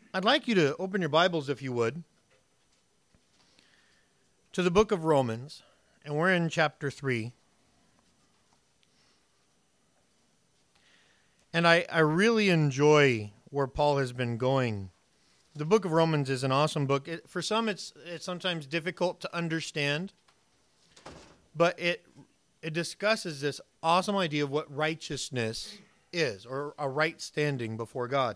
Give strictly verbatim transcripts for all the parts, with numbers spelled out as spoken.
I'd like you to open your Bibles, if you would, to the book of Romans, and we're in chapter three. And I, I really enjoy where Paul has been going. The book of Romans is an awesome book. It, for some, it's it's sometimes difficult to understand, but it it discusses this awesome idea of what righteousness is, or a right standing before God.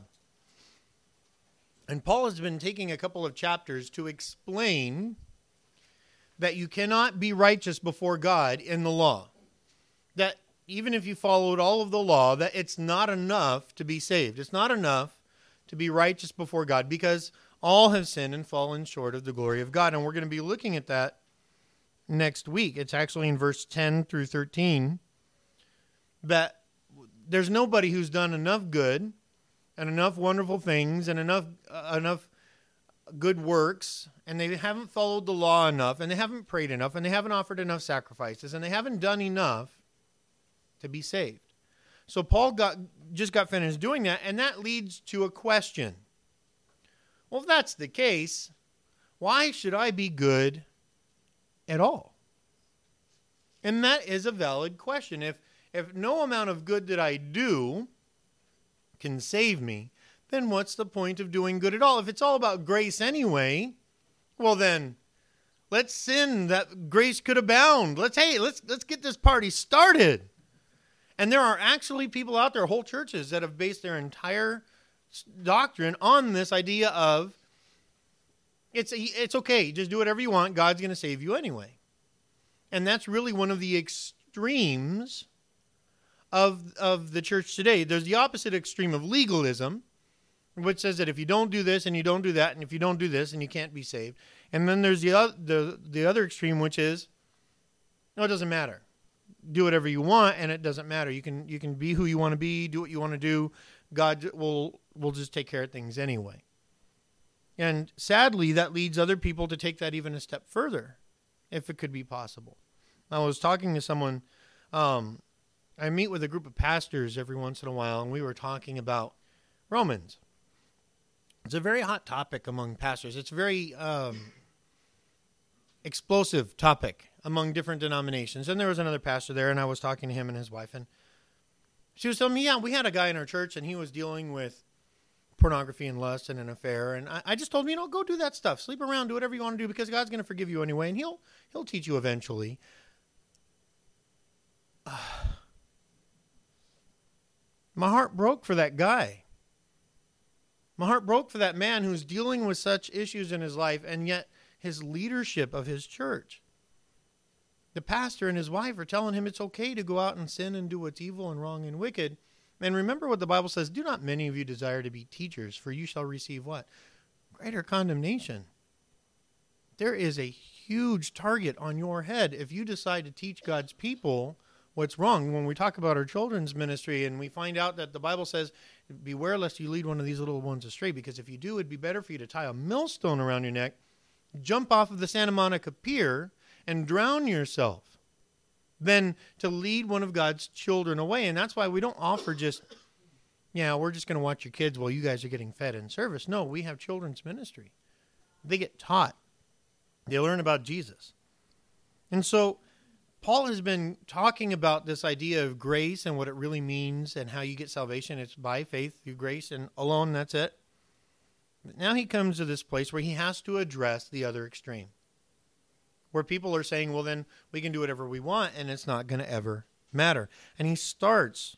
And Paul has been taking a couple of chapters to explain that you cannot be righteous before God in the law. That even if you followed all of the law, that it's not enough to be saved. It's not enough to be righteous before God, because all have sinned and fallen short of the glory of God. And we're going to be looking at that next week. It's actually in verse ten through thirteen, that there's nobody who's done enough good and enough wonderful things and enough uh, enough good works, and they haven't followed the law enough, and they haven't prayed enough, and they haven't offered enough sacrifices, and they haven't done enough to be saved. So Paul got just got finished doing that, and that leads to a question. Well, if that's the case, why should I be good at all? And that is a valid question. If if no amount of good that I do can save me, then what's the point of doing good at all? If it's all about grace anyway, well then, let's sin that grace could abound. Let's hey, let's let's get this party started. And there are actually people out there, whole churches, that have based their entire doctrine on this idea of it's it's okay, just do whatever you want, God's going to save you anyway. And that's really one of the extremes of of the church today. There's the opposite extreme of legalism, which says that if you don't do this and you don't do that, and if you don't do this, and you can't be saved. And then there's the other, the, the other extreme, which is, no, it doesn't matter. Do whatever you want, and it doesn't matter. You can you can be who you want to be, do what you want to do. God will will just take care of things anyway. And sadly, that leads other people to take that even a step further, if it could be possible. I was talking to someone, um, I meet with a group of pastors every once in a while, and we were talking about Romans. It's a very hot topic among pastors. It's a very um, explosive topic among different denominations. And there was another pastor there, and I was talking to him and his wife, and she was telling me, yeah, we had a guy in our church, and he was dealing with pornography and lust and an affair. And I, I just told him, you know, go do that stuff. Sleep around, do whatever you want to do, because God's going to forgive you anyway, and he'll he'll teach you eventually. Uh, my heart broke for that guy. My heart broke for that man who's dealing with such issues in his life, and yet his leadership of his church, the pastor and his wife, are telling him it's okay to go out and sin and do what's evil and wrong and wicked. And remember what the Bible says, do not many of you desire to be teachers, for you shall receive what? Greater condemnation. There is a huge target on your head if you decide to teach God's people what's wrong. When we talk about our children's ministry and we find out that the Bible says, beware lest you lead one of these little ones astray, because if you do, it'd be better for you to tie a millstone around your neck, jump off of the Santa Monica Pier, and drown yourself than to lead one of God's children away. And that's why we don't offer just, yeah, we're just going to watch your kids while you guys are getting fed in service. No, we have children's ministry. They get taught. They learn about Jesus. And so Paul has been talking about this idea of grace and what it really means and how you get salvation. It's by faith through grace and alone, that's it. But now he comes to this place where he has to address the other extreme, where people are saying, well, then we can do whatever we want, and it's not going to ever matter. And he starts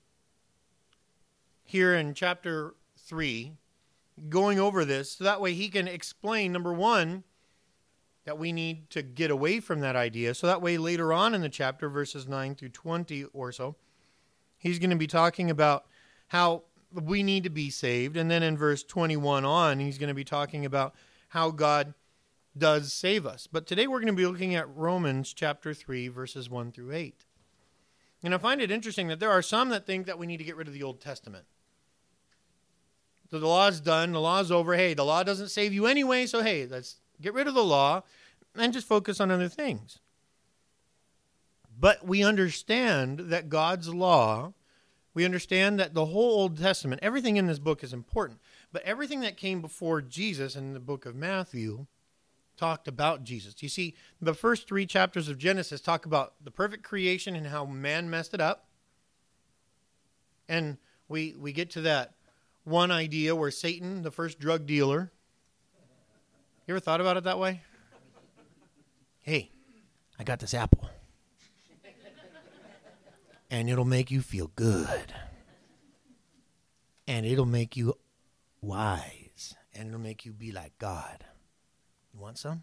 here in chapter three, going over this, so that way he can explain, number one, that we need to get away from that idea. So that way later on in the chapter, verses nine through twenty or so, he's going to be talking about how we need to be saved. And then in verse twenty-one on, he's going to be talking about how God does save us. But today we're going to be looking at Romans chapter three, verses one through eight. And I find it interesting that there are some that think that we need to get rid of the Old Testament. So the law's done, the law's over. Hey, the law doesn't save you anyway, so hey, let's get rid of the law and just focus on other things. But we understand that God's law, we understand that the whole Old Testament, everything in this book is important. But everything that came before Jesus in the book of Matthew talked about Jesus. You see, the first three chapters of Genesis talk about the perfect creation and how man messed it up. And we we get to that one idea where Satan, the first drug dealer, you ever thought about it that way? Hey, I got this apple. And it'll make you feel good. And it'll make you wise. And it'll make you be like God. You want some?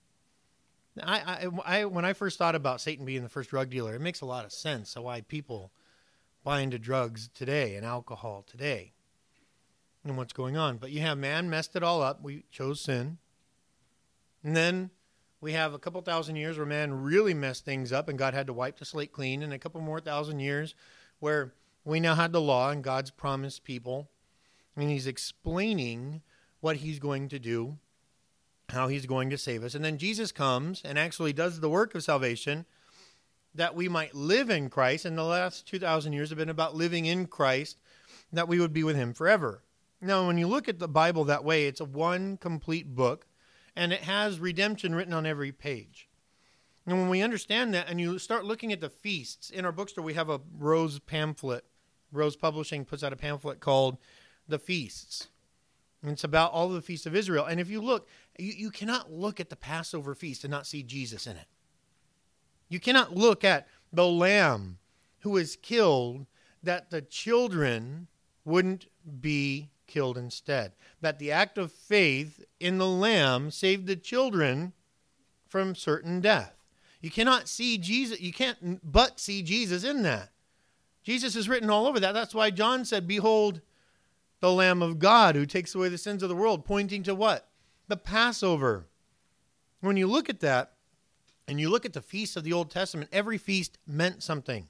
I, I, I, when I first thought about Satan being the first drug dealer, it makes a lot of sense of why people buy into drugs today and alcohol today and what's going on. But you have man messed it all up. We chose sin. And then we have a couple thousand years where man really messed things up and God had to wipe the slate clean, and a couple more thousand years where we now had the law and God's promised people, and he's explaining what he's going to do, how he's going to save us. And then Jesus comes and actually does the work of salvation that we might live in Christ. And the last two thousand years have been about living in Christ, that we would be with him forever. Now, when you look at the Bible that way, it's a one complete book, and it has redemption written on every page. And when we understand that and you start looking at the feasts, in our bookstore we have a Rose pamphlet. Rose Publishing puts out a pamphlet called The Feasts. And it's about all the feasts of Israel. And if you look, you, you cannot look at the Passover feast and not see Jesus in it. You cannot look at the lamb who was killed that the children wouldn't be killed instead. That the act of faith in the lamb saved the children from certain death. You cannot see Jesus, you can't but see Jesus in that. Jesus is written all over that. That's why John said, behold, the Lamb of God who takes away the sins of the world, pointing to what? The Passover. When you look at that, and you look at the feasts of the Old Testament, every feast meant something.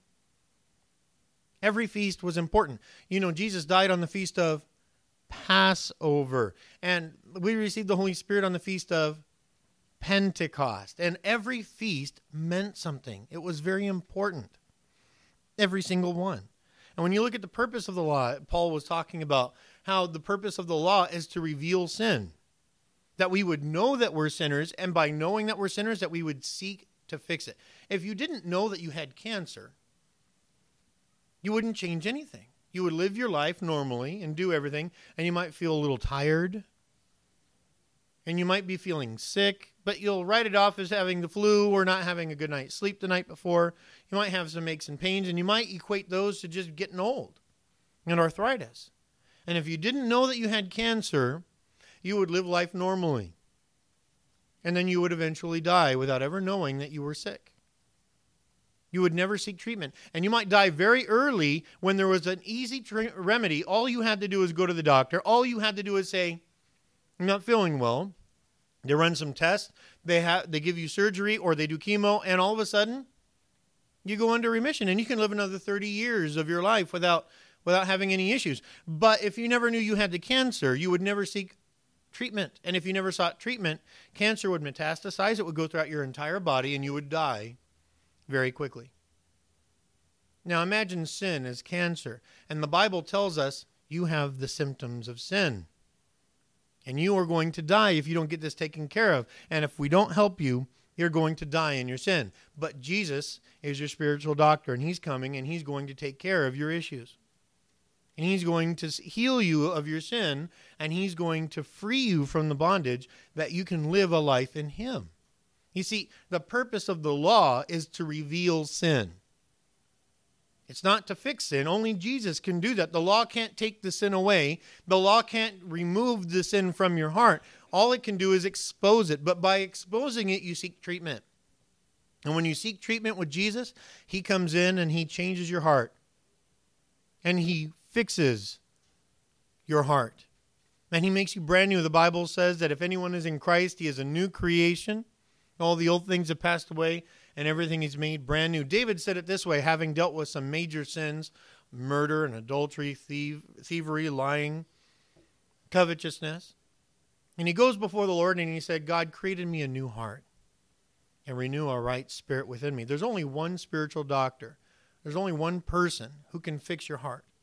Every feast was important. You know, Jesus died on the feast of Passover, and we received the Holy Spirit on the feast of Pentecost. And every feast meant something. It was very important. Every single one. And when you look at the purpose of the law, Paul was talking about how the purpose of the law is to reveal sin. That we would know that we're sinners, and by knowing that we're sinners, that we would seek to fix it. If you didn't know that you had cancer, you wouldn't change anything. You would live your life normally and do everything, and you might feel a little tired, and you might be feeling sick, but you'll write it off as having the flu or not having a good night's sleep the night before. You might have some aches and pains, and you might equate those to just getting old and arthritis. And if you didn't know that you had cancer, you would live life normally. And then you would eventually die without ever knowing that you were sick. You would never seek treatment. And you might die very early when there was an easy tre- remedy. All you had to do is go to the doctor. All you had to do is say, I'm not feeling well. They run some tests. They have they give you surgery or they do chemo. And all of a sudden, you go into remission. And you can live another thirty years of your life without, without having any issues. But if you never knew you had the cancer, you would never seek treatment. And if you never sought treatment, cancer would metastasize. It would go throughout your entire body and you would die very quickly. Now imagine sin as cancer. And the Bible tells us you have the symptoms of sin. And you are going to die if you don't get this taken care of. And if we don't help you, you're going to die in your sin. But Jesus is your spiritual doctor, and he's coming and he's going to take care of your issues. And he's going to heal you of your sin, and he's going to free you from the bondage that you can live a life in him. You see, the purpose of the law is to reveal sin. It's not to fix sin. Only Jesus can do that. The law can't take the sin away. The law can't remove the sin from your heart. All it can do is expose it. But by exposing it, you seek treatment. And when you seek treatment with Jesus, he comes in and he changes your heart. And he fixes your heart. And he makes you brand new. The Bible says that if anyone is in Christ, he is a new creation. All the old things have passed away, and everything is made brand new. David said it this way, having dealt with some major sins, murder and adultery, thiev- thievery, lying, covetousness. And he goes before the Lord and he said, God, create in me a new heart and renew a right spirit within me. There's only one spiritual doctor. There's only one person who can fix your heart.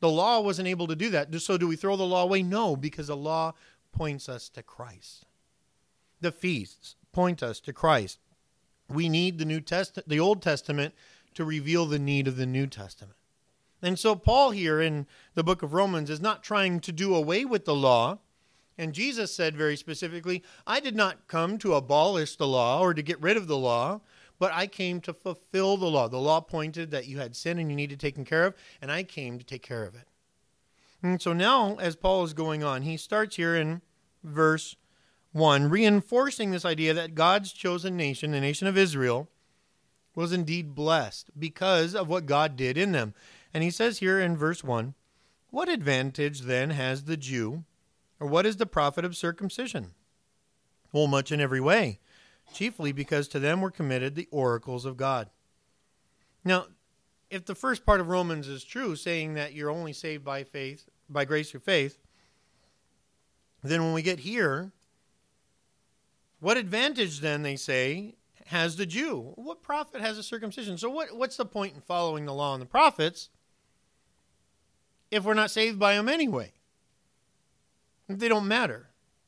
The law wasn't able to do that. So do we throw the law away? No, because the law points us to Christ. The feasts point us to Christ. We need the New Testament, the Old Testament, to reveal the need of the New Testament. And so Paul here in the book of Romans is not trying to do away with the law. And Jesus said very specifically, I did not come to abolish the law or to get rid of the law, but I came to fulfill the law. The law pointed that you had sin and you needed taken care of, and I came to take care of it. And so now, as Paul is going on, he starts here in verse one, reinforcing this idea that God's chosen nation, the nation of Israel, was indeed blessed because of what God did in them. And he says here in verse one, what advantage then has the Jew, or what is the profit of circumcision? Well, much in every way, chiefly because to them were committed the oracles of God. Now, if the first part of Romans is true, saying that you're only saved by faith, by grace through faith, then when we get here, what advantage then, they say, has the Jew? What profit has a circumcision? So what, what's the point in following the law and the prophets if we're not saved by them anyway? They don't matter.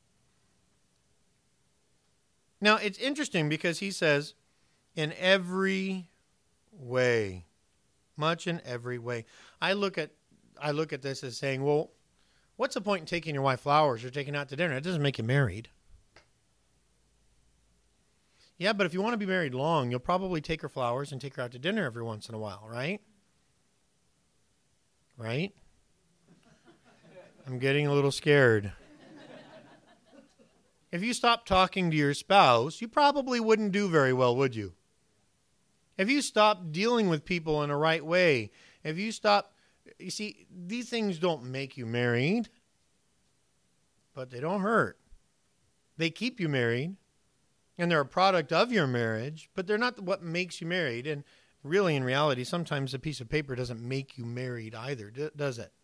Now, it's interesting because he says, in every way, much in every way. I look at I look at this as saying, well, what's the point in taking your wife flowers or taking her out to dinner? It doesn't make you married. Yeah, but if you want to be married long, you'll probably take her flowers and take her out to dinner every once in a while, right? Right? I'm getting a little scared. If you stopped talking to your spouse, you probably wouldn't do very well, would you? If you stopped dealing with people in a right way, if you stop, you see, these things don't make you married, but they don't hurt. They keep you married. And they're a product of your marriage, but they're not what makes you married. And really, in reality, sometimes a piece of paper doesn't make you married either, does it?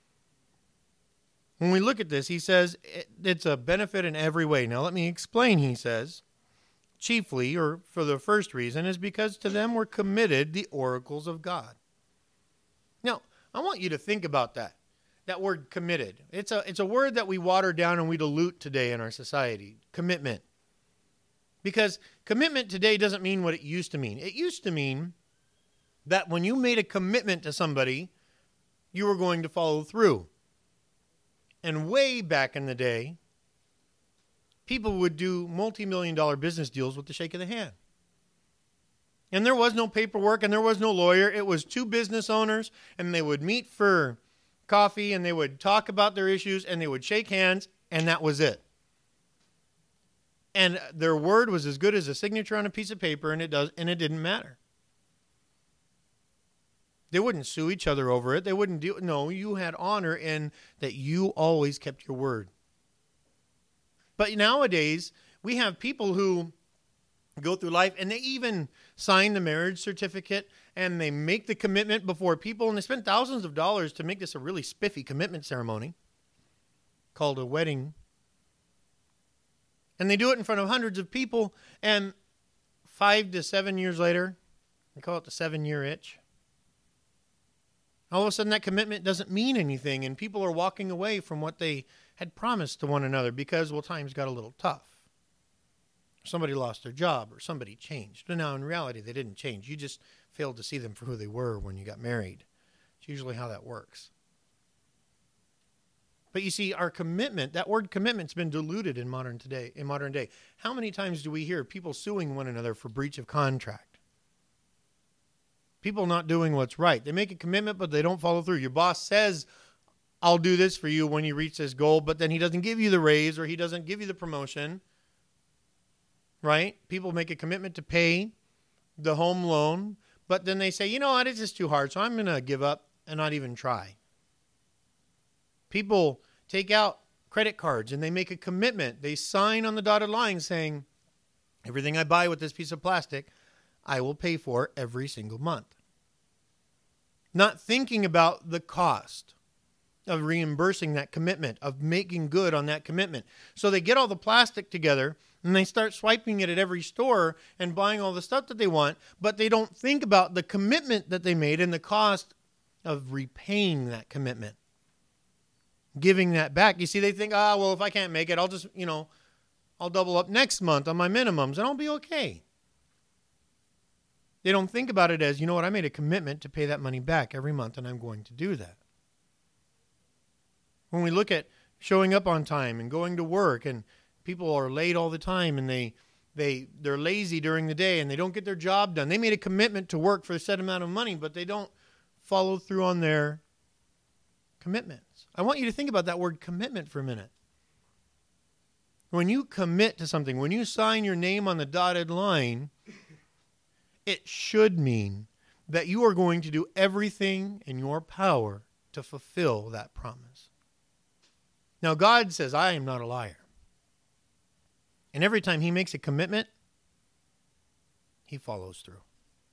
When we look at this, he says it's a benefit in every way. Now, let me explain, he says. Chiefly, or for the first reason, is because to them were committed the oracles of God. Now, I want you to think about that. That word committed. It's a, it's a word that we water down and we dilute today in our society. Commitment. Because commitment today doesn't mean what it used to mean. It used to mean that when you made a commitment to somebody, you were going to follow through. And way back in the day, people would do multi-million dollar business deals with the shake of the hand. And there was no paperwork and there was no lawyer. It was two business owners, and they would meet for coffee and they would talk about their issues and they would shake hands, and that was it. And their word was as good as a signature on a piece of paper, and it does, and it didn't matter. They wouldn't sue each other over it. They wouldn't do, no, you had honor in that you always kept your word. But nowadays, we have people who go through life and they even sign the marriage certificate and they make the commitment before people, and they spend thousands of dollars to make this a really spiffy commitment ceremony called a wedding. And they do it in front of hundreds of people, and five to seven years later, they call it the seven-year itch. All of a sudden, that commitment doesn't mean anything, and people are walking away from what they had promised to one another because, well, times got a little tough. Somebody lost their job, or somebody changed. But now, in reality, they didn't change. You just failed to see them for who they were when you got married. It's usually how that works. But you see, our commitment, that word commitment's been diluted in modern today, in modern day. How many times do we hear people suing one another for breach of contract? People not doing what's right. They make a commitment, but they don't follow through. Your boss says, I'll do this for you when you reach this goal, but then he doesn't give you the raise or he doesn't give you the promotion. Right? People make a commitment to pay the home loan, but then they say, you know what, it's just too hard, so I'm going to give up and not even try. People take out credit cards and they make a commitment. They sign on the dotted line saying, everything I buy with this piece of plastic, I will pay for every single month. Not thinking about the cost of reimbursing that commitment, of making good on that commitment. So they get all the plastic together and they start swiping it at every store and buying all the stuff that they want, but they don't think about the commitment that they made and the cost of repaying that commitment, giving that back. You see, they think, ah, well, if I can't make it, I'll just, you know, I'll double up next month on my minimums and I'll be okay. They don't think about it as, you know what, I made a commitment to pay that money back every month and I'm going to do that. When we look at showing up on time and going to work, and people are late all the time and they, they, they're lazy during the day and they don't get their job done. They made a commitment to work for a set amount of money, but they don't follow through on their commitments. I want you to think about that word commitment for a minute. When you commit to something, when you sign your name on the dotted line, it should mean that you are going to do everything in your power to fulfill that promise. Now, God says, I am not a liar. And every time he makes a commitment, he follows through.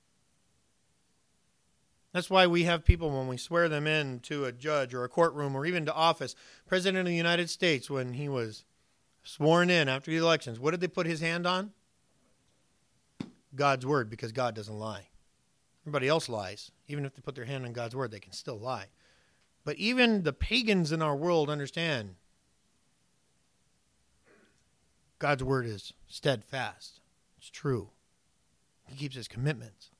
That's why we have people, when we swear them in to a judge or a courtroom or even to office, President of the United States, when he was sworn in after the elections, what did they put his hand on? God's word, because God doesn't lie. Everybody else lies. Even if they put their hand on God's word, they can still lie. But even the pagans in our world understand God's word is steadfast. It's true. He keeps his commitments.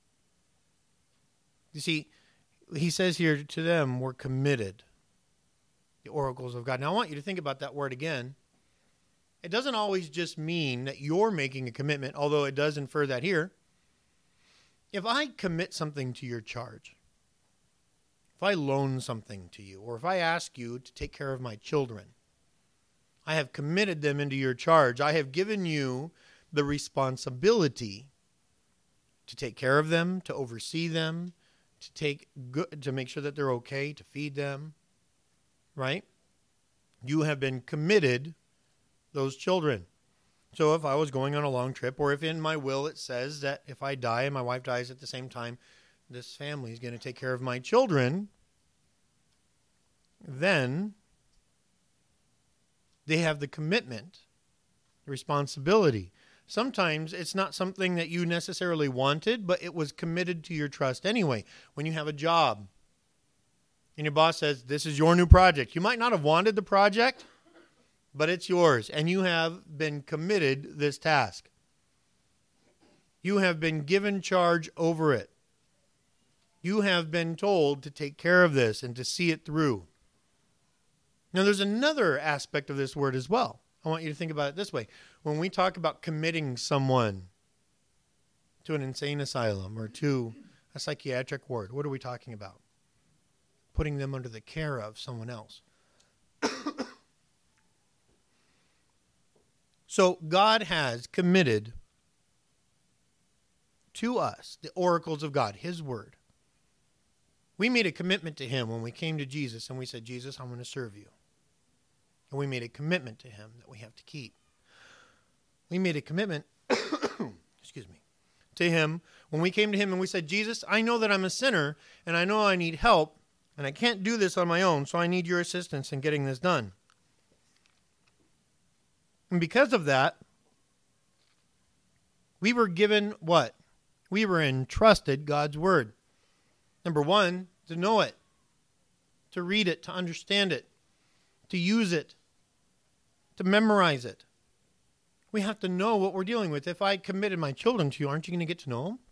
You see, he says here to them, we're committed. The oracles of God. Now, I want you to think about that word again. It doesn't always just mean that you're making a commitment, although it does infer that here. If I commit something to your charge, if I loan something to you, or if I ask you to take care of my children, I have committed them into your charge. I have given you the responsibility to take care of them, to oversee them, to take good, to make sure that they're okay, to feed them, right? You have been committed those children. So if I was going on a long trip, or if in my will it says that if I die and my wife dies at the same time, this family is going to take care of my children, then they have the commitment, the responsibility. Sometimes it's not something that you necessarily wanted, but it was committed to your trust anyway. When you have a job and your boss says, this is your new project, you might not have wanted the project, but it's yours, and you have been committed this task. You have been given charge over it. You have been told to take care of this and to see it through. Now, there's another aspect of this word as well. I want you to think about it this way. When we talk about committing someone to an insane asylum or to a psychiatric ward, what are we talking about? Putting them under the care of someone else. So God has committed to us the oracles of God, his word. We made a commitment to him when we came to Jesus and we said, Jesus, I'm going to serve you. And we made a commitment to him that we have to keep. We made a commitment, excuse me, to him when we came to him and we said, Jesus, I know that I'm a sinner and I know I need help and I can't do this on my own, so I need your assistance in getting this done. And because of that, we were given what? We were entrusted God's word. Number one, to know it, to read it, to understand it, to use it, to memorize it. We have to know what we're dealing with. If I committed my children to you, aren't you going to get to know them?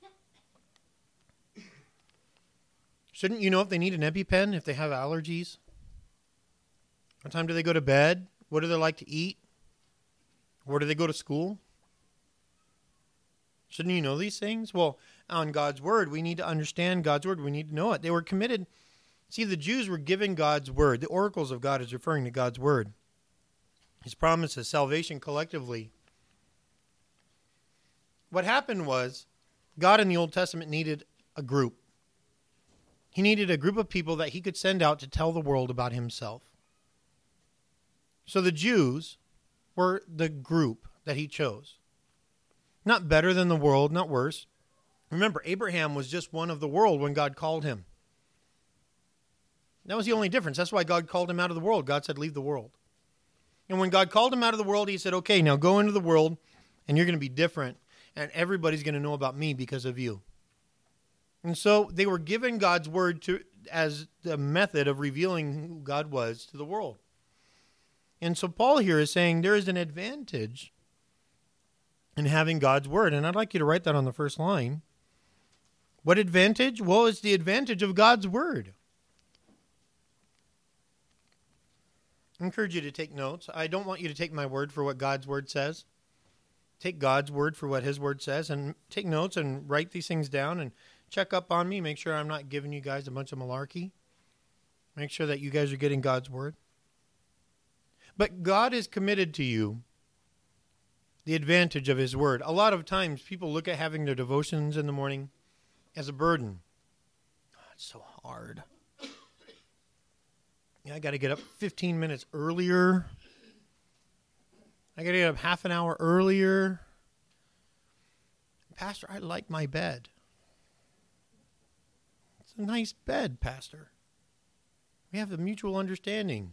Shouldn't you know if they need an EpiPen, if they have allergies? What time do they go to bed? What do they like to eat? Where do they go to school? Shouldn't you know these things? Well, on God's word, we need to understand God's word. We need to know it. They were committed. See, the Jews were given God's word. The oracles of God is referring to God's word. His promises, salvation collectively. What happened was, God in the Old Testament needed a group. He needed a group of people that he could send out to tell the world about himself. So the Jews were the group that he chose. Not better than the world, not worse. Remember, Abraham was just one of the world when God called him. That was the only difference. That's why God called him out of the world. God said, leave the world. And when God called him out of the world, he said, okay, now go into the world, and you're going to be different, and everybody's going to know about me because of you. And so they were given God's word to as the method of revealing who God was to the world. And so Paul here is saying there is an advantage in having God's word. And I'd like you to write that on the first line. What advantage? Well, it's the advantage of God's word. I encourage you to take notes. I don't want you to take my word for what God's word says. Take God's word for what his word says, and take notes and write these things down and check up on me. Make sure I'm not giving you guys a bunch of malarkey. Make sure that you guys are getting God's word. But God is committed to you the advantage of his word. A lot of times people look at having their devotions in the morning as a burden. Oh, it's so hard. Yeah, I got to get up fifteen minutes earlier. I got to get up half an hour earlier. Pastor, I like my bed. It's a nice bed, Pastor. We have a mutual understanding.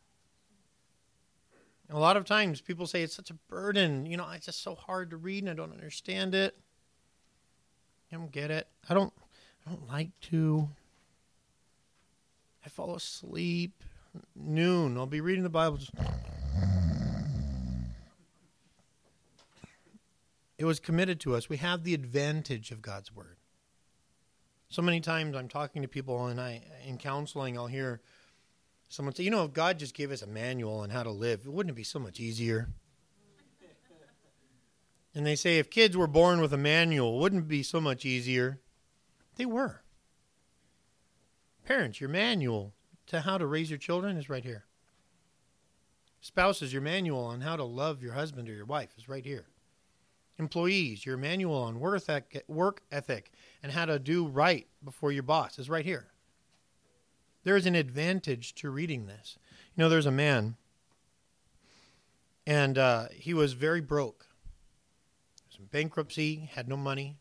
And a lot of times people say it's such a burden. You know, it's just so hard to read and I don't understand it. I don't get it. I don't, I don't like to. I fall asleep. Noon, I'll be reading the Bible. Just... It was committed to us. We have the advantage of God's word. So many times I'm talking to people and I, in counseling, I'll hear someone say, you know, if God just gave us a manual on how to live, wouldn't it be so much easier? And they say, if kids were born with a manual, wouldn't it be so much easier? They were. Parents, your manual to how to raise your children is right here. Spouses, your manual on how to love your husband or your wife is right here. Employees, your manual on work ethic and how to do right before your boss is right here. There is an advantage to reading this. You know, there's a man, and uh, he was very broke. He was in bankruptcy, had no money.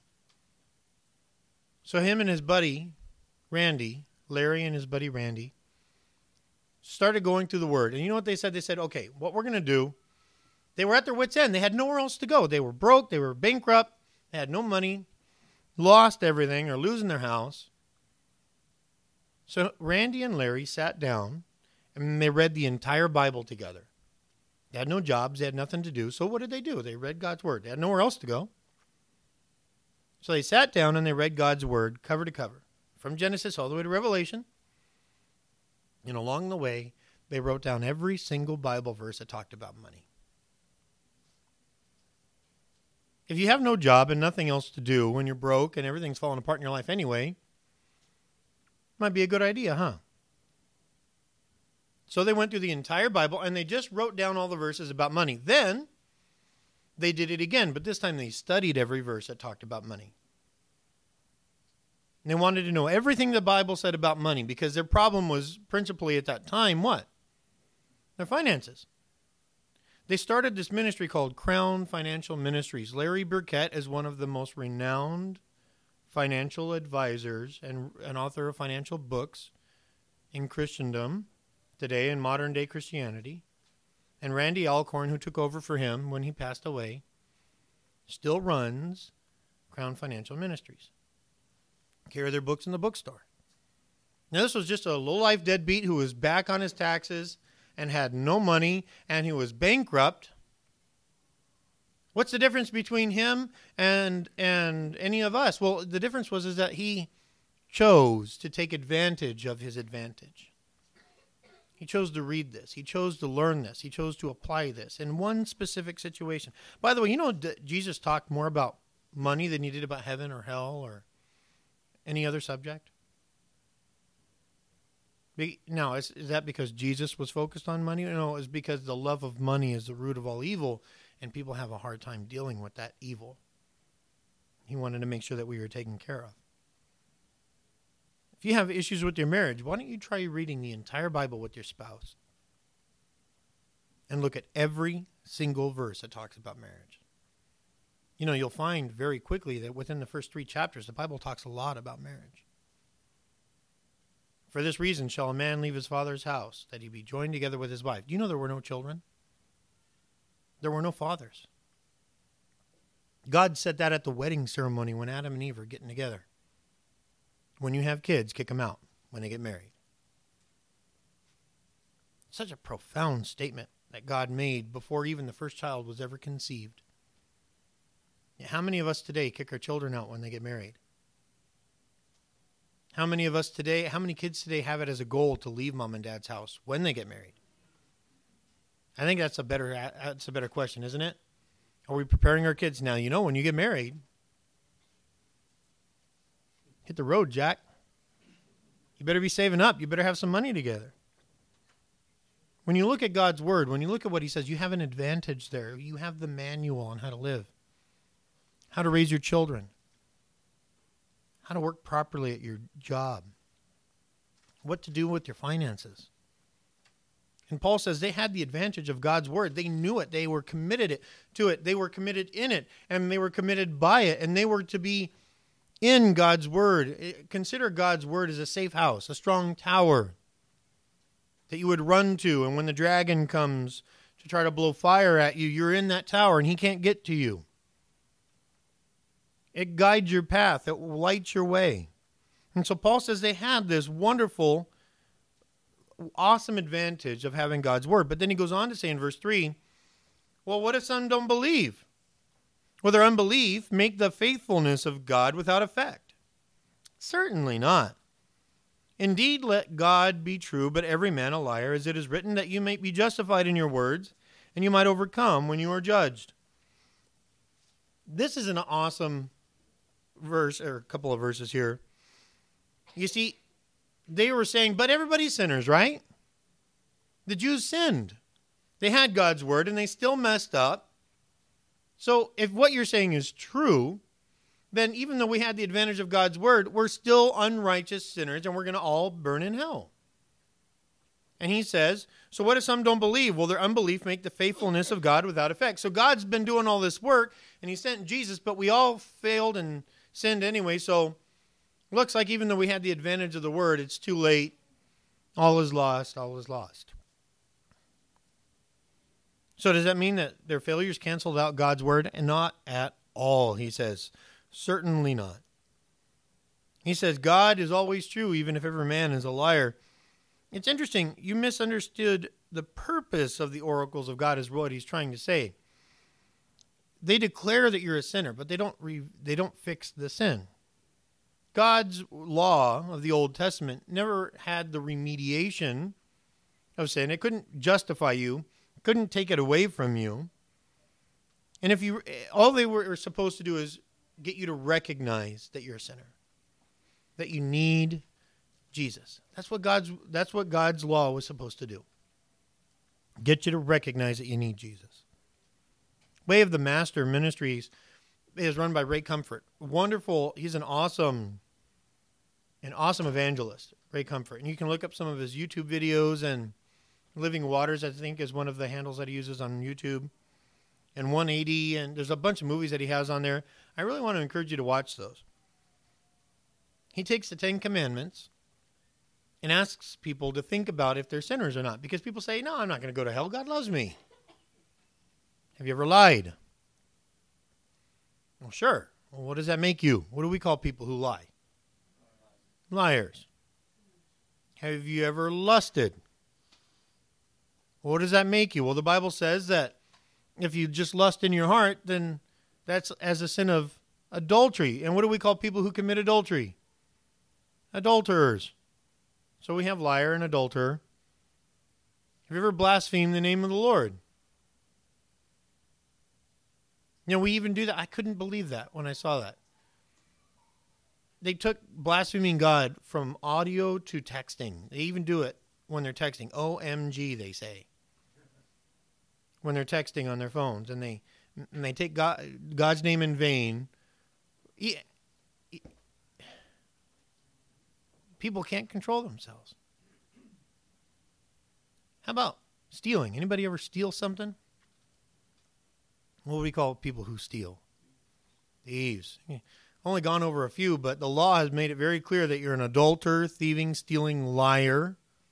So him and his buddy, Randy, Larry and his buddy Randy, started going through the Word. And you know what they said? They said, okay, what we're going to do, they were at their wits' end. They had nowhere else to go. They were broke. They were bankrupt. They had no money, lost everything, or losing their house. So Randy and Larry sat down, and they read the entire Bible together. They had no jobs. They had nothing to do. So what did they do? They read God's Word. They had nowhere else to go. So they sat down, and they read God's Word cover to cover, from Genesis all the way to Revelation. And along the way, they wrote down every single Bible verse that talked about money. If you have no job and nothing else to do when you're broke and everything's falling apart in your life anyway, might be a good idea, huh? So they went through the entire Bible and they just wrote down all the verses about money. Then they did it again, but this time they studied every verse that talked about money. And they wanted to know everything the Bible said about money because their problem was principally at that time what? Their finances. They started this ministry called Crown Financial Ministries. Larry Burkett is one of the most renowned financial advisors and an author of financial books in Christendom today, in modern-day Christianity. And Randy Alcorn, who took over for him when he passed away, still runs Crown Financial Ministries. Carry their books in the bookstore. Now, this was just a low-life deadbeat who was back on his taxes and had no money, and he was bankrupt. What's the difference between him and and any of us? Well, the difference was is that he chose to take advantage of his advantage. He chose to read this. He chose to learn this. He chose to apply this in one specific situation. By the way, you know Jesus talked more about money than he did about heaven or hell or any other subject? Now, is, is that because Jesus was focused on money? No, it's because the love of money is the root of all evil, and people have a hard time dealing with that evil. He wanted to make sure that we were taken care of. If you have issues with your marriage, why don't you try reading the entire Bible with your spouse and look at every single verse that talks about marriage? You know, you'll find very quickly that within the first three chapters, the Bible talks a lot about marriage. For this reason shall a man leave his father's house, that he be joined together with his wife. Do you know there were no children? There were no fathers. God said that at the wedding ceremony when Adam and Eve were getting together. When you have kids, kick them out when they get married. Such a profound statement that God made before even the first child was ever conceived. How many of us today kick our children out when they get married? How many of us today, how many kids today have it as a goal to leave mom and dad's house when they get married? I think that's a better that's a better question, isn't it? Are we preparing our kids now? You know, when you get married, hit the road, Jack. You better be saving up. You better have some money together. When you look at God's word, when you look at what he says, you have an advantage there. You have the manual on how to live, how to raise your children, how to work properly at your job, what to do with your finances. And Paul says they had the advantage of God's word. They knew it. They were committed to it. They were committed in it, and they were committed by it, and they were to be in God's word. Consider God's word as a safe house, a strong tower that you would run to, and when the dragon comes to try to blow fire at you, you're in that tower, and he can't get to you. It guides your path. It lights your way. And so Paul says they had this wonderful, awesome advantage of having God's word. But then he goes on to say in verse three, well, what if some don't believe? Will their unbelief make the faithfulness of God without effect? Certainly not. Indeed, let God be true, but every man a liar, as it is written, that you may be justified in your words, and you might overcome when you are judged. This is an awesome verse, or a couple of verses here. You see, they were saying, but everybody's sinners, right? The Jews sinned. They had God's word, and they still messed up. So if what you're saying is true, then even though we had the advantage of God's word, we're still unrighteous sinners, and we're going to all burn in hell. And he says, so what if some don't believe? Will their unbelief make the faithfulness of God without effect? So God's been doing all this work, and he sent Jesus, but we all failed and sinned anyway, so it looks like even though we had the advantage of the word, it's too late. All is lost, all is lost. So does that mean that their failures canceled out God's word? And not at all, he says. Certainly not. He says, God is always true, even if every man is a liar. It's interesting. You misunderstood the purpose of the oracles of God is what he's trying to say. They declare that you're a sinner, but they don't re- they don't fix the sin. God's law of the Old Testament never had the remediation of sin. It couldn't justify you, couldn't take it away from you. And if you, all they were supposed to do is get you to recognize that you're a sinner, that you need Jesus. That's what God's that's what God's law was supposed to do. Get you to recognize that you need Jesus. Way of the Master Ministries is run by Ray Comfort. Wonderful. He's an awesome, an awesome evangelist, Ray Comfort. And you can look up some of his YouTube videos, and Living Waters, I think, is one of the handles that he uses on YouTube. And one eighty, and there's a bunch of movies that he has on there. I really want to encourage you to watch those. He takes the Ten Commandments and asks people to think about if they're sinners or not. Because people say, no, I'm not going to go to hell. God loves me. Have you ever lied? Well, sure. Well, what does that make you? What do we call people who lie? Liars. Have you ever lusted? What does that make you? Well, the Bible says that if you just lust in your heart, then that's as a sin of adultery. And what do we call people who commit adultery? Adulterers. So we have liar and adulterer. Have you ever blasphemed the name of the Lord? You know, we even do that. I couldn't believe that when I saw that. They took blaspheming God from audio to texting. They even do it when they're texting. O M G, they say. When they're texting on their phones, and they and they take God, God's name in vain. He, he, people can't control themselves. How about stealing? Anybody ever steal something? What do we call people who steal? Thieves. Only gone over a few, but the law has made it very clear that you're an adulterer, thieving, stealing, liar,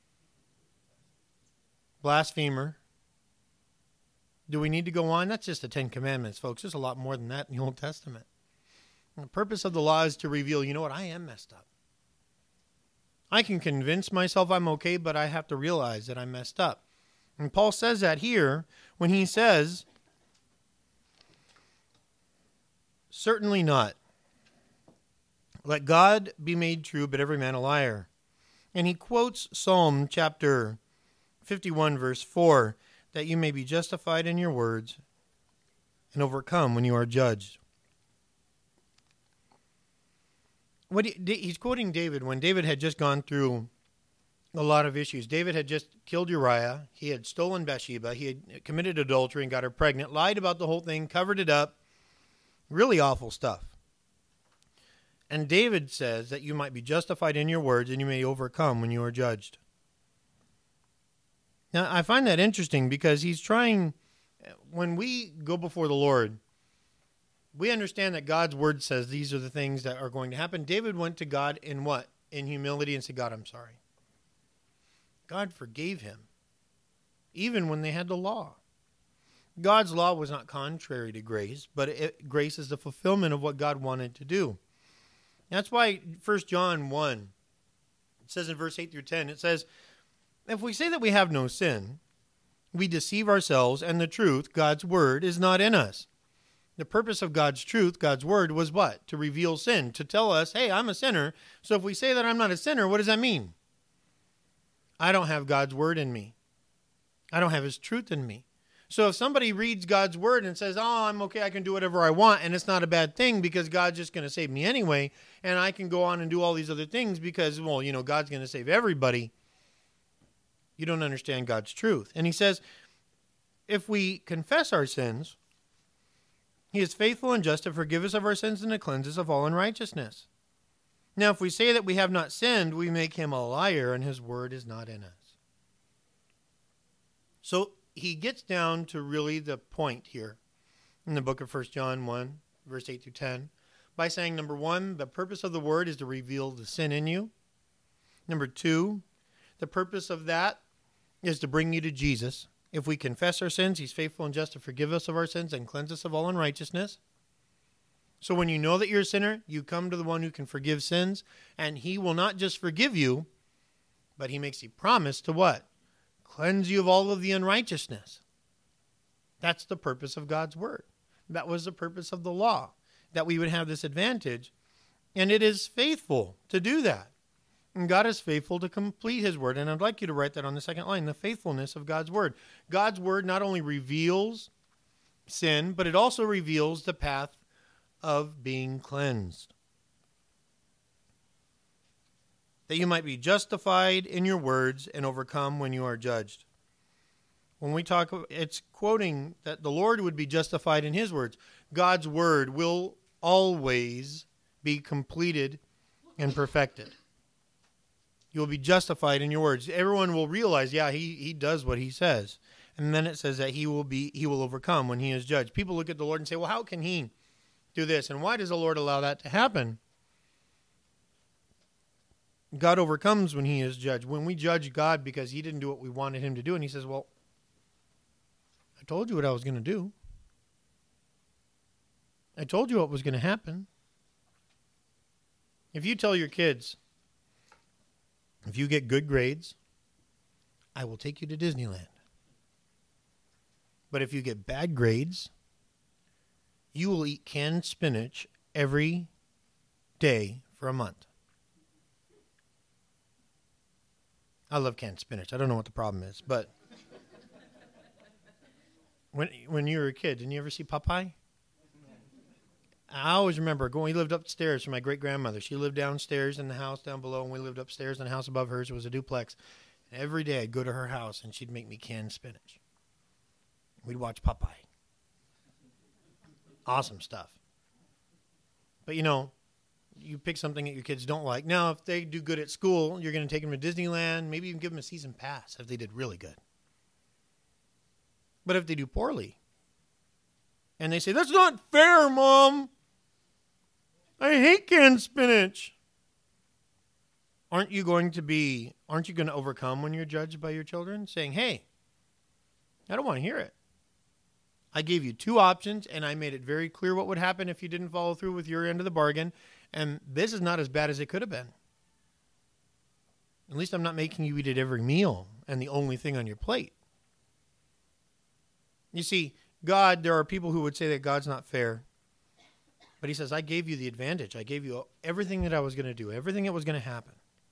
blasphemer. Do we need to go on? That's just the Ten Commandments, folks. There's a lot more than that in the Old Testament. And the purpose of the law is to reveal, you know what, I am messed up. I can convince myself I'm okay, but I have to realize that I messed up. And Paul says that here when he says, certainly not. Let God be made true, but every man a liar. And he quotes Psalm chapter fifty-one, verse four, that you may be justified in your words and overcome when you are judged. What he, he's quoting David when David had just gone through a lot of issues. David had just killed Uriah. He had stolen Bathsheba. He had committed adultery and got her pregnant, lied about the whole thing, covered it up. Really awful stuff. And David says that you might be justified in your words and you may overcome when you are judged. Now, I find that interesting because he's trying, when we go before the Lord, we understand that God's word says these are the things that are going to happen. David went to God in what? In humility and said, God, I'm sorry. God forgave him, even when they had the law. God's law was not contrary to grace, but it, grace is the fulfillment of what God wanted to do. That's why First John one, it says in verse eight through ten, it says, if we say that we have no sin, we deceive ourselves, and the truth, God's word, is not in us. The purpose of God's truth, God's word, was what? To reveal sin, to tell us, hey, I'm a sinner. So if we say that I'm not a sinner, what does that mean? I don't have God's word in me. I don't have his truth in me. So if somebody reads God's word and says, oh, I'm okay, I can do whatever I want, and it's not a bad thing because God's just going to save me anyway, and I can go on and do all these other things because, well, you know, God's going to save everybody, you don't understand God's truth. And he says, if we confess our sins, he is faithful and just to forgive us of our sins and to cleanse us of all unrighteousness. Now, if we say that we have not sinned, we make him a liar, and his word is not in us. So he gets down to really the point here in the book of First John one, verse eight through ten, by saying, number one, the purpose of the word is to reveal the sin in you. Number two, the purpose of that is to bring you to Jesus. If we confess our sins, he's faithful and just to forgive us of our sins and cleanse us of all unrighteousness. So when you know that you're a sinner, you come to the one who can forgive sins, and he will not just forgive you, but he makes a promise to what? Cleanse you of all of the unrighteousness. That's the purpose of God's word. That was the purpose of the law, that we would have this advantage, and it is faithful to do that. And God is faithful to complete his word. And I'd like you to write that on the second line, the faithfulness of God's word. God's word not only reveals sin, but it also reveals the path of being cleansed. That you might be justified in your words and overcome when you are judged. When we talk, it's quoting that the Lord would be justified in his words. God's word will always be completed and perfected. You will be justified in your words. Everyone will realize, yeah, he, he does what he says. And then it says that he will be he will overcome when he is judged. People look at the Lord and say, well, how can he do this? And why does the Lord allow that to happen? God overcomes when he is judged. When we judge God because he didn't do what we wanted him to do, and he says, well, I told you what I was going to do. I told you what was going to happen. If you tell your kids, if you get good grades, I will take you to Disneyland. But if you get bad grades, you will eat canned spinach every day for a month. I love canned spinach. I don't know what the problem is, but when when you were a kid, didn't you ever see Popeye? I always remember going, we lived upstairs from my great-grandmother. She lived downstairs in the house down below, and we lived upstairs in the house above hers. It was a duplex. And every day I'd go to her house, and she'd make me canned spinach. We'd watch Popeye. Awesome stuff. But, you know, you pick something that your kids don't like. Now, if they do good at school, you're going to take them to Disneyland, maybe even give them a season pass if they did really good. But if they do poorly, and they say, that's not fair, Mom. I hate canned spinach. Aren't you going to be, aren't you going to overcome when you're judged by your children? Saying, hey, I don't want to hear it. I gave you two options, and I made it very clear what would happen if you didn't follow through with your end of the bargain. And this is not as bad as it could have been. At least I'm not making you eat at every meal and the only thing on your plate. You see, God, there are people who would say that God's not fair. But he says, I gave you the advantage. I gave you everything that I was going to do, everything that was going to happen.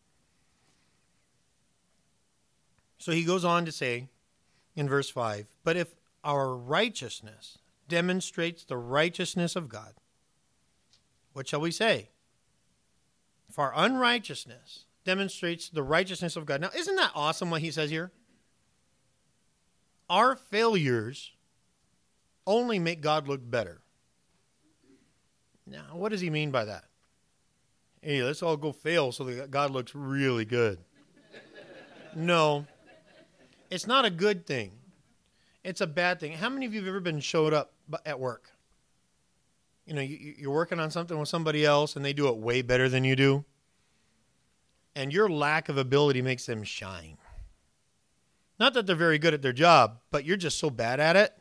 So he goes on to say in verse five, but if our righteousness demonstrates the righteousness of God, what shall we say? If our unrighteousness demonstrates the righteousness of God. Now, isn't that awesome what he says here? Our failures only make God look better. Now, what does he mean by that? Hey, let's all go fail so that God looks really good. No, it's not a good thing. It's a bad thing. How many of you have ever been showed up at work? You know, you, you're working on something with somebody else and they do it way better than you do. And your lack of ability makes them shine. Not that they're very good at their job, but you're just so bad at it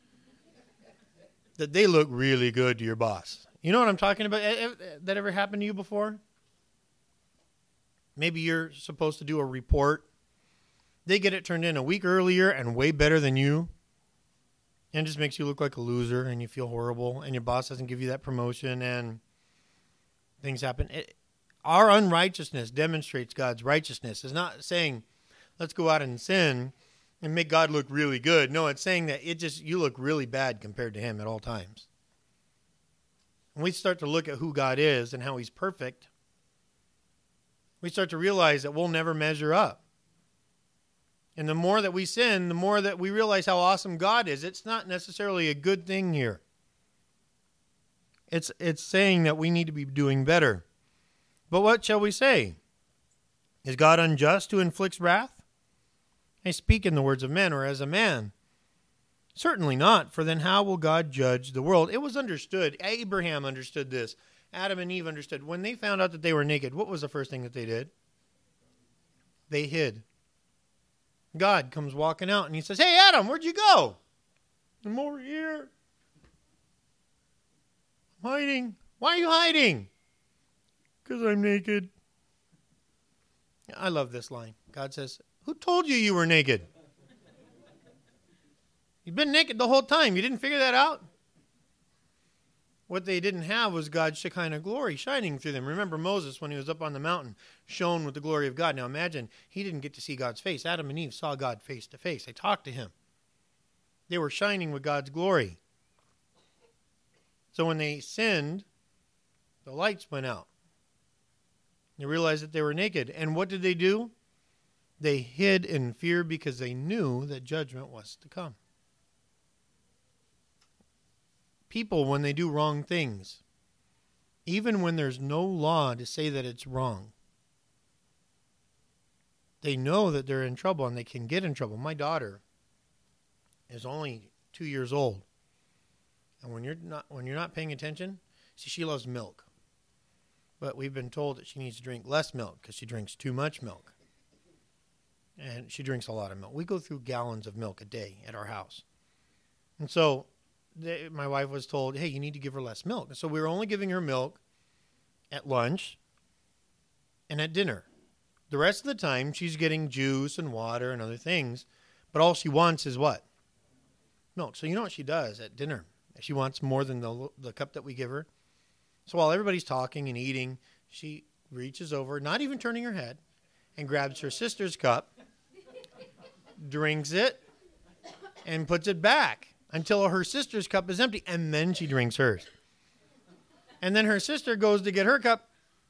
that they look really good to your boss. You know what I'm talking about? That ever happened to you before? Maybe you're supposed to do a report. They get it turned in a week earlier and way better than you. And it just makes you look like a loser and you feel horrible and your boss doesn't give you that promotion and things happen. It, our unrighteousness demonstrates God's righteousness. It's not saying, let's go out and sin and make God look really good. No, it's saying that it just you look really bad compared to him at all times. When we start to look at who God is and how he's perfect, we start to realize that we'll never measure up. And the more that we sin, the more that we realize how awesome God is. It's not necessarily a good thing here. It's it's saying that we need to be doing better. But what shall we say? Is God unjust who inflicts wrath? I speak in the words of men or as a man. Certainly not, for then how will God judge the world? It was understood. Abraham understood this. Adam and Eve understood. When they found out that they were naked, what was the first thing that they did? They hid. God comes walking out and he says, hey, Adam, where'd you go? I'm over here. I'm hiding. Why are you hiding? Because I'm naked. I love this line. God says, who told you you were naked? You've been naked the whole time. You didn't figure that out? What they didn't have was God's Shekinah glory shining through them. Remember Moses when he was up on the mountain, shone with the glory of God. Now imagine, he didn't get to see God's face. Adam and Eve saw God face to face. They talked to him. They were shining with God's glory. So when they sinned, the lights went out. They realized that they were naked. And what did they do? They hid in fear because they knew that judgment was to come. People, when they do wrong things, even when there's no law to say that it's wrong, they know that they're in trouble and they can get in trouble. My daughter is only two years old. And when you're not when you're not paying attention, see, she loves milk. But we've been told that she needs to drink less milk because she drinks too much milk. And she drinks a lot of milk. We go through gallons of milk a day at our house. And so they, my wife was told, hey, you need to give her less milk. And so we were only giving her milk at lunch and at dinner. The rest of the time, she's getting juice and water and other things. But all she wants is what? Milk. So you know what she does at dinner? She wants more than the, the cup that we give her. So while everybody's talking and eating, she reaches over, not even turning her head, and grabs her sister's cup, drinks it, and puts it back until her sister's cup is empty, and then she drinks hers. And then her sister goes to get her cup.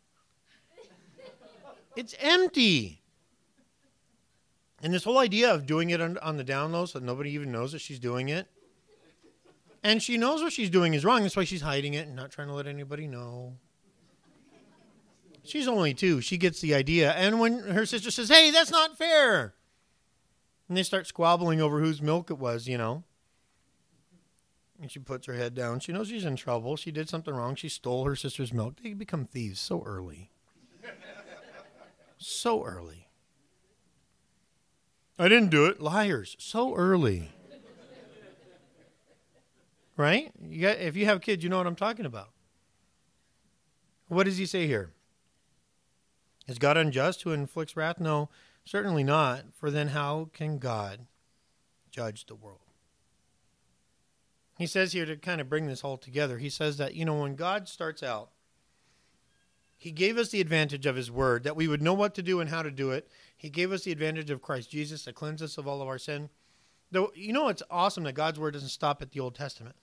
It's empty. And this whole idea of doing it on, on the down low so nobody even knows that she's doing it. And she knows what she's doing is wrong. That's why she's hiding it and not trying to let anybody know. She's only two. She gets the idea. And when her sister says, hey, that's not fair. And they start squabbling over whose milk it was, you know. And she puts her head down. She knows she's in trouble. She did something wrong. She stole her sister's milk. They become thieves so early. So early. I didn't do it. Liars. So early. Right? You got, if you have kids, you know what I'm talking about. What does he say here? Is God unjust who inflicts wrath? No, certainly not. For then how can God judge the world? He says here to kind of bring this all together, he says that, you know, when God starts out, he gave us the advantage of his word, that we would know what to do and how to do it. He gave us the advantage of Christ Jesus to cleanse us of all of our sin. Though, you know, it's awesome that God's word doesn't stop at the Old Testament.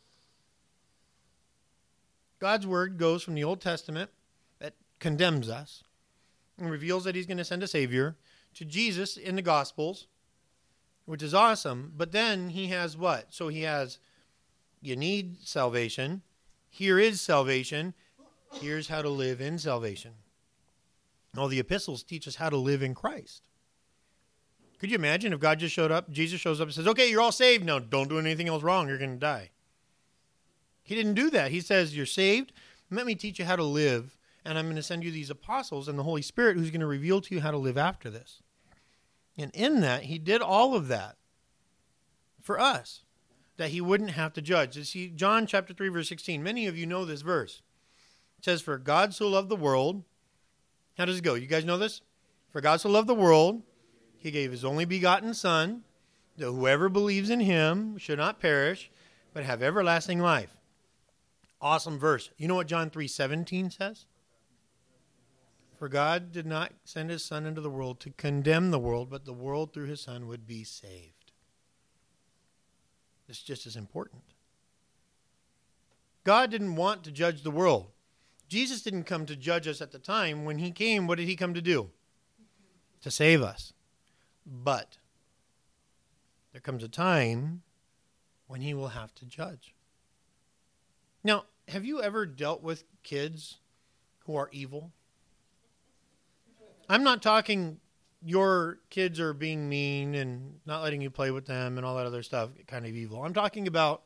God's word goes from the Old Testament that condemns us and reveals that he's going to send a Savior to Jesus in the Gospels, which is awesome. But then he has what? So he has, you need salvation. Here is salvation. Here's how to live in salvation. All the epistles teach us how to live in Christ. Could you imagine if God just showed up, Jesus shows up and says, okay, you're all saved. Now, don't do anything else wrong. You're going to die. He didn't do that. He says, you're saved. Let me teach you how to live. And I'm going to send you these apostles and the Holy Spirit who's going to reveal to you how to live after this. And in that, he did all of that for us, that he wouldn't have to judge. You see, John chapter three, verse sixteen, many of you know this verse. It says, for God so loved the world. How does it go? You guys know this? For God so loved the world, he gave his only begotten Son, that whoever believes in him should not perish, but have everlasting life. Awesome verse. You know what John three seventeen says? For God did not send his Son into the world to condemn the world, but the world through his Son would be saved. It's just as important. God didn't want to judge the world. Jesus didn't come to judge us at the time. When he came, what did he come to do? To save us. But there comes a time when he will have to judge. Now, have you ever dealt with kids who are evil? I'm not talking your kids are being mean and not letting you play with them and all that other stuff, kind of evil. I'm talking about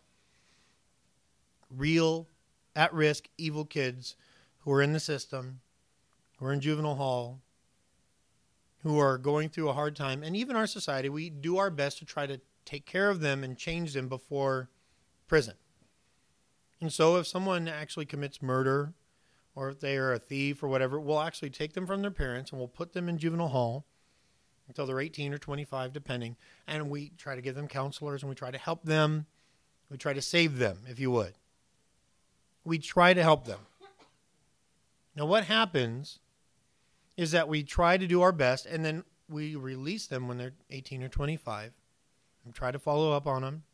real, at-risk, evil kids who are in the system, who are in juvenile hall, who are going through a hard time. And even our society, we do our best to try to take care of them and change them before prison. And so if someone actually commits murder, or if they are a thief or whatever, we'll actually take them from their parents and we'll put them in juvenile hall until they're eighteen or twenty-five, depending. And we try to give them counselors and we try to help them. We try to save them, if you would. We try to help them. Now, what happens is that we try to do our best and then we release them when they're eighteen or twenty-five and try to follow up on them.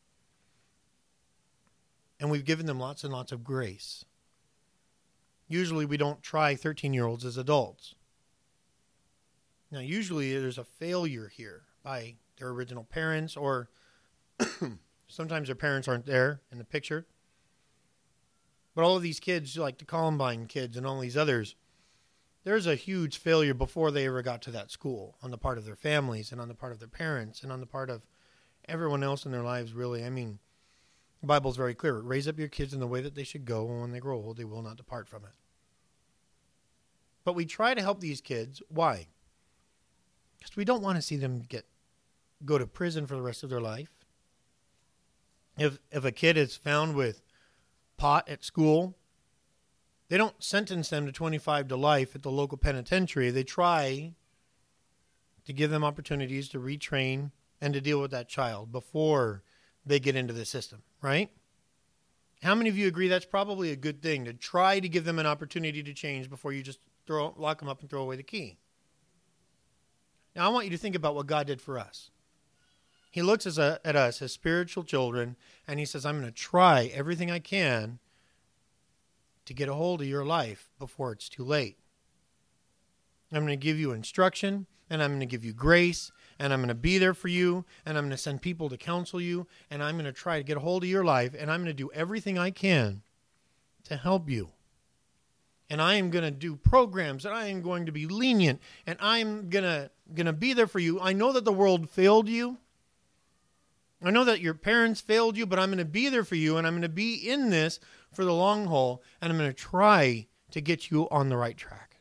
And we've given them lots and lots of grace. Usually we don't try thirteen-year-olds as adults. Now, usually there's a failure here by their original parents, or sometimes their parents aren't there in the picture. But all of these kids, like the Columbine kids and all these others, there's a huge failure before they ever got to that school on the part of their families and on the part of their parents and on the part of everyone else in their lives, really. I mean, the Bible's very clear. Raise up your kids in the way that they should go, and when they grow old, they will not depart from it. But we try to help these kids. Why? Because we don't want to see them get go to prison for the rest of their life. If if a kid is found with pot at school, they don't sentence them to twenty-five to life at the local penitentiary. They try to give them opportunities to retrain and to deal with that child before they get into the system, right? How many of you agree that's probably a good thing, to try to give them an opportunity to change before you just throw lock them up and throw away the key? Now, I want you to think about what God did for us. He looks as a, at us as spiritual children, and he says, I'm going to try everything I can to get a hold of your life before it's too late. I'm going to give you instruction, and I'm going to give you grace, and I'm going to be there for you, and I'm going to send people to counsel you, and I'm going to try to get a hold of your life, and I'm going to do everything I can to help you. And I am going to do programs, and I am going to be lenient, and I'm going to going to be there for you. I know that the world failed you. I know that your parents failed you, but I'm going to be there for you, and I'm going to be in this for the long haul, and I'm going to try to get you on the right track.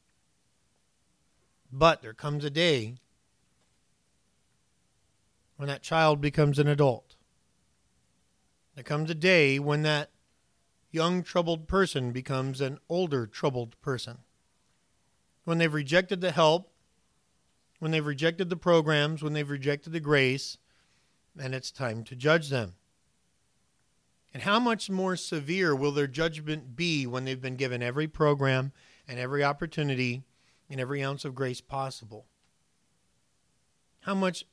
But there comes a day when that child becomes an adult. There comes a day when that young troubled person becomes an older troubled person. when they've rejected the help, when they've rejected the programs, when they've rejected the grace, and it's time to judge them. And how much more severe will their judgment be when they've been given every program and every opportunity and every ounce of grace possible? How much,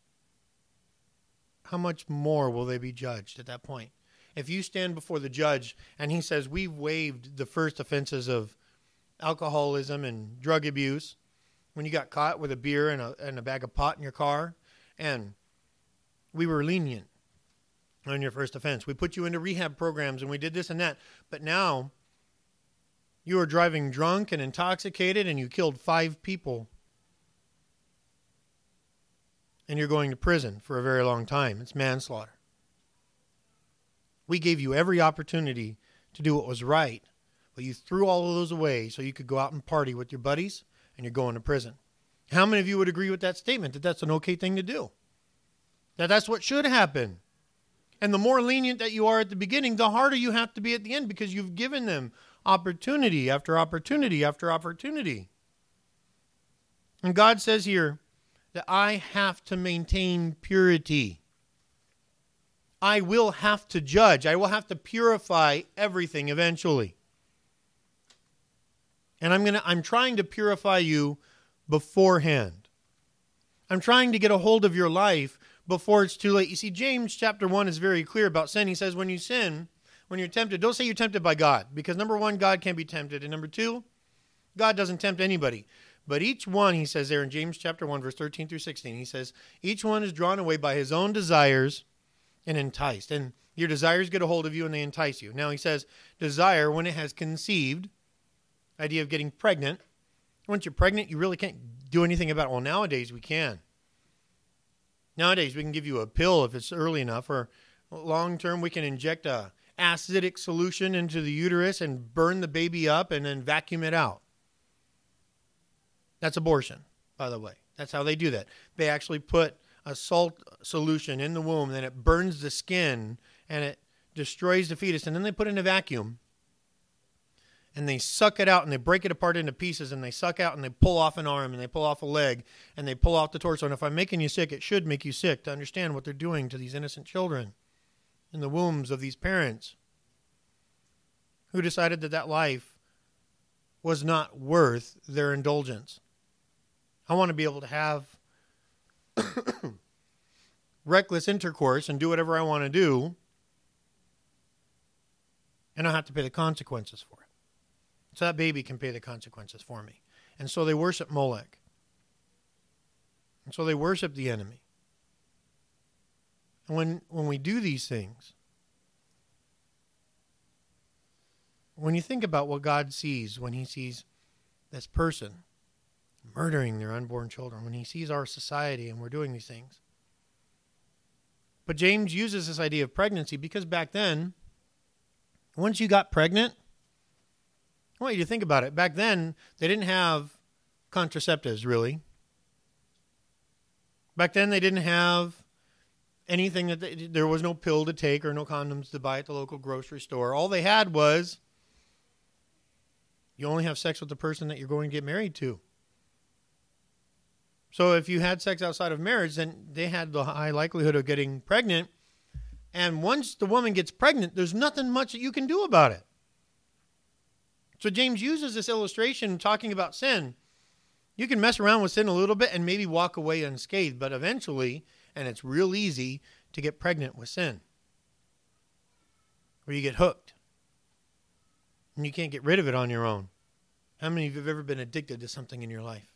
how much more will they be judged at that point? If you stand before the judge and he says, we've waived the first offenses of alcoholism and drug abuse, when you got caught with a beer and a, and a bag of pot in your car, and we were lenient on your first offense. We put you into rehab programs and we did this and that. But now you are driving drunk and intoxicated and you killed five people. And you're going to prison for a very long time. It's manslaughter. We gave you every opportunity to do what was right, but you threw all of those away so you could go out and party with your buddies, and you're going to prison. How many of you would agree with that statement, that that's an okay thing to do? That that's what should happen? And the more lenient that you are at the beginning, the harder you have to be at the end, because you've given them opportunity after opportunity after opportunity. And God says here that I have to maintain purity. I will have to judge. I will have to purify everything eventually. And I'm gonna I'm trying to purify you beforehand. I'm trying to get a hold of your life before it's too late. You see, James chapter one is very clear about sin. He says when you sin, when you're tempted, don't say you're tempted by God, because number one, God can't be tempted. And number two, God doesn't tempt anybody. But each one, he says there in James chapter one, verse thirteen through sixteen, he says, each one is drawn away by his own desires and enticed. And your desires get a hold of you and they entice you. Now he says, desire, when it has conceived, idea of getting pregnant. Once you're pregnant, you really can't do anything about it. Well, nowadays we can. Nowadays we can give you a pill if it's early enough, or long term we can inject a acidic solution into the uterus and burn the baby up and then vacuum it out. That's abortion, by the way. That's how they do that. They actually put a salt solution in the womb, then it burns the skin and it destroys the fetus, and then they put it in a vacuum and they suck it out and they break it apart into pieces, and they suck out and they pull off an arm and they pull off a leg and they pull off the torso. And if I'm making you sick, it should make you sick to understand what they're doing to these innocent children in the wombs of these parents who decided that that life was not worth their indulgence. I want to be able to have reckless intercourse and do whatever I want to do, and I have to pay the consequences for it. So that baby can pay the consequences for me. And so they worship Molech. And so they worship the enemy. And when, when we do these things, when you think about what God sees when he sees this person murdering their unborn children, when he sees our society and we're doing these things. But James uses this idea of pregnancy because back then, once you got pregnant, I want you to think about it. Back then, they didn't have contraceptives, really. Back then, they didn't have anything that they, there was no pill to take or no condoms to buy at the local grocery store. All they had was you only have sex with the person that you're going to get married to. So if you had sex outside of marriage, then they had the high likelihood of getting pregnant. And once the woman gets pregnant, there's nothing much that you can do about it. So James uses this illustration talking about sin. You can mess around with sin a little bit and maybe walk away unscathed, but eventually, and it's real easy to get pregnant with sin, or you get hooked and you can't get rid of it on your own. How many of you have ever been addicted to something in your life?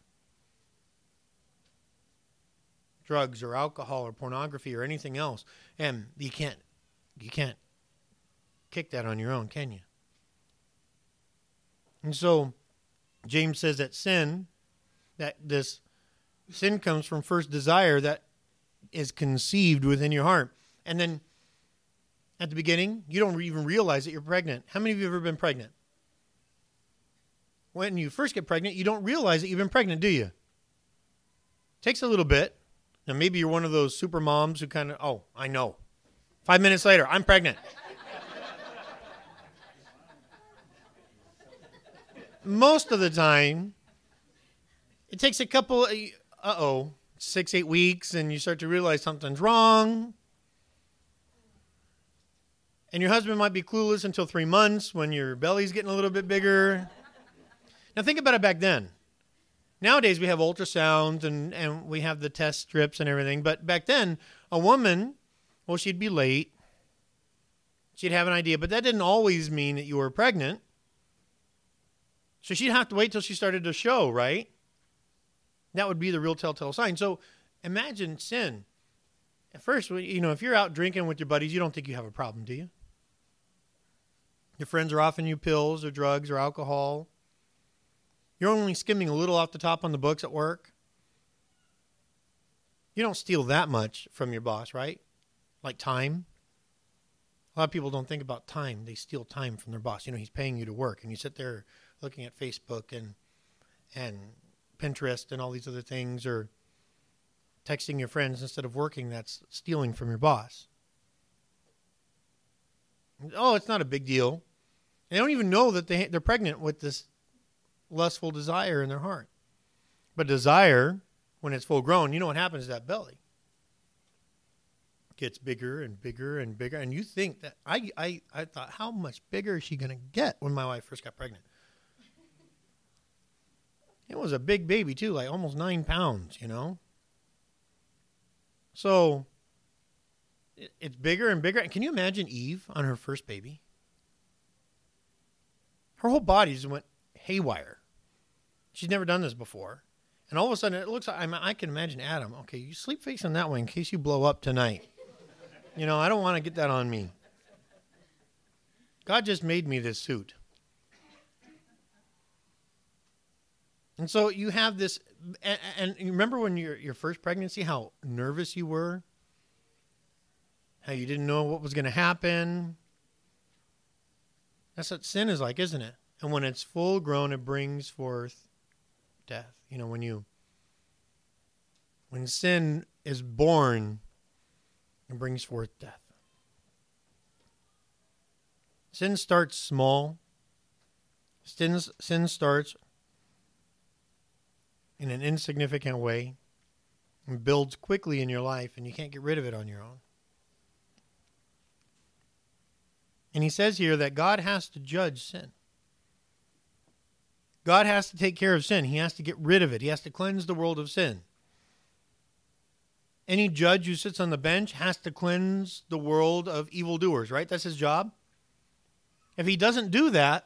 Drugs or alcohol or pornography or anything else, and you can't you can't kick that on your own, can you? And so James says that sin, that this sin comes from first desire that is conceived within your heart. And then at the beginning, you don't even realize that you're pregnant. How many of you have ever been pregnant? When you first get pregnant, you don't realize that you've been pregnant, do you? It takes a little bit. Now, maybe you're one of those super moms who kind of, oh, I know. Five minutes later, I'm pregnant. Most of the time, It takes a couple, of, uh-oh, six, eight weeks, and you start to realize something's wrong. And your husband might be clueless until three months when your belly's getting a little bit bigger. Now think about it back then. Nowadays we have ultrasounds and, and we have the test strips and everything. But back then, a woman, well, she'd be late. She'd have an idea. But that didn't always mean that you were pregnant. So she'd have to wait till she started to show, right? That would be the real telltale sign. So imagine sin. At first, you know, if you're out drinking with your buddies, you don't think you have a problem, do you? Your friends are offering you pills or drugs or alcohol. You're only skimming a little off the top on the books at work. You don't steal that much from your boss, right? Like time. A lot of people don't think about time. They steal time from their boss. You know, he's paying you to work, and you sit there looking at Facebook and and Pinterest and all these other things, or texting your friends instead of working. That's stealing from your boss. Oh, it's not a big deal. They don't even know that they, they're pregnant with this lustful desire in their heart. But desire, when it's full grown, you know what happens to that belly? It gets bigger and bigger and bigger. And you think that, I, I, I thought, how much bigger is she going to get when my wife first got pregnant? It was a big baby too, like almost nine pounds, you know? So it, it's bigger and bigger. Can you imagine Eve on her first baby? Her whole body just went haywire. She's never done this before. And all of a sudden, it looks like, I mean, I can imagine Adam. Okay, you sleep facing that way in case you blow up tonight. You know, I don't want to get that on me. God just made me this suit. And so you have this, and, and you remember when your your first pregnancy, how nervous you were? How you didn't know what was going to happen? That's what sin is like, isn't it? And when it's full grown, it brings forth death. You know, when you, when sin is born, it brings forth death. Sin starts small. Sin, sin starts in an insignificant way and builds quickly in your life, and you can't get rid of it on your own. And he says here that God has to judge sin. God has to take care of sin. He has to get rid of it. He has to cleanse the world of sin. Any judge who sits on the bench has to cleanse the world of evildoers, right? That's his job. If he doesn't do that,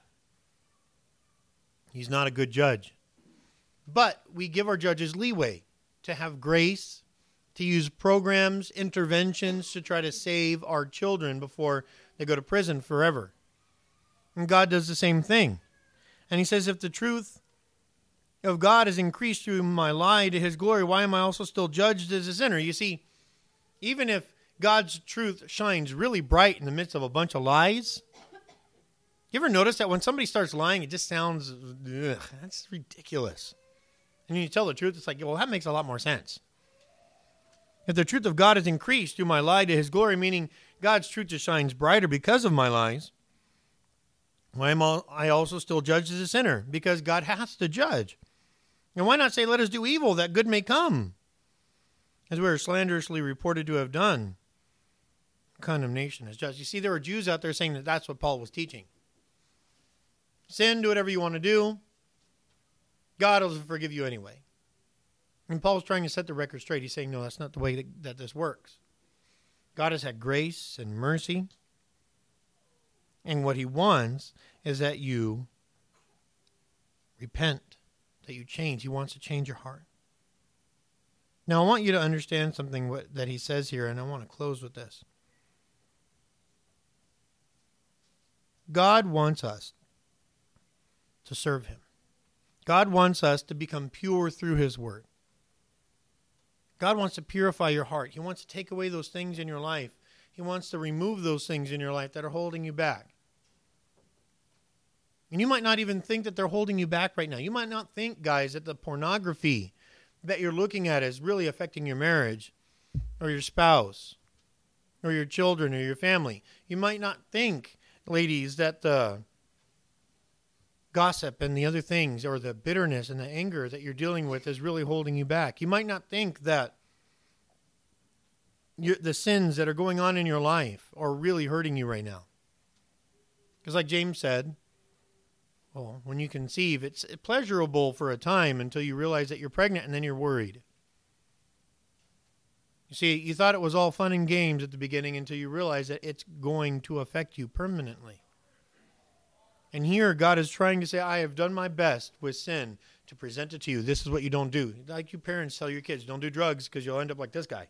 he's not a good judge. But we give our judges leeway to have grace, to use programs, interventions to try to save our children before they go to prison forever. And God does the same thing. And he says, if the truth of God is increased through my lie to his glory, why am I also still judged as a sinner? You see, even if God's truth shines really bright in the midst of a bunch of lies, you ever notice that when somebody starts lying, it just sounds, ugh, that's ridiculous. And you tell the truth, it's like, well, that makes a lot more sense. If the truth of God is increased through my lie to his glory, meaning God's truth just shines brighter because of my lies, why am I also still judged as a sinner? Because God has to judge. And why not say, let us do evil that good may come? As we are slanderously reported to have done, condemnation is judged. You see, there were Jews out there saying that that's what Paul was teaching. Sin, do whatever you want to do. God will forgive you anyway. And Paul's trying to set the record straight. He's saying, no, that's not the way that, that this works. God has had grace and mercy. And what he wants is that you repent, that you change. He wants to change your heart. Now, I want you to understand something what, that he says here, and I want to close with this. God wants us to serve him. God wants us to become pure through his word. God wants to purify your heart. He wants to take away those things in your life. He wants to remove those things in your life that are holding you back. And you might not even think that they're holding you back right now. You might not think, guys, that the pornography that you're looking at is really affecting your marriage or your spouse or your children or your family. You might not think, ladies, that the gossip and the other things, or the bitterness and the anger that you're dealing with is really holding you back. You might not think that you're, the sins that are going on in your life are really hurting you right now. Because like James said, well, when you conceive, it's pleasurable for a time until you realize that you're pregnant, and then you're worried. You see, you thought it was all fun and games at the beginning until you realize that it's going to affect you permanently. And here, God is trying to say, I have done my best with sin to present it to you. This is what you don't do. Like you parents tell your kids, don't do drugs because you'll end up like this guy.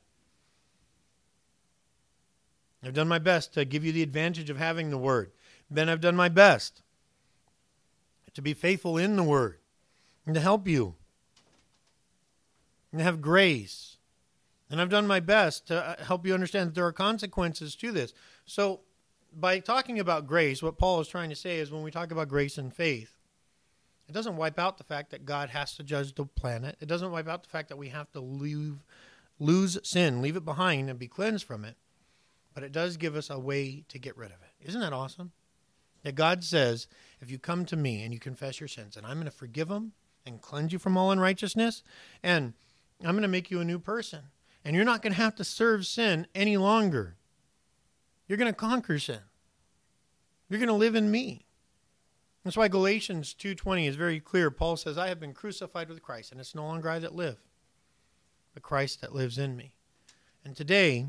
I've done my best to give you the advantage of having the Word. Then I've done my best to be faithful in the Word and to help you and to have grace. And I've done my best to help you understand that there are consequences to this. So by talking about grace, what Paul is trying to say is when we talk about grace and faith, it doesn't wipe out the fact that God has to judge the planet. It doesn't wipe out the fact that we have to leave, lose sin, leave it behind and be cleansed from it. But it does give us a way to get rid of it. Isn't that awesome? That God says, if you come to me and you confess your sins, and I'm going to forgive them and cleanse you from all unrighteousness, and I'm going to make you a new person. And you're not going to have to serve sin any longer. You're going to conquer sin. You're going to live in me. That's why Galatians two twenty is very clear. Paul says, I have been crucified with Christ, and it's no longer I that live, but Christ that lives in me. And today,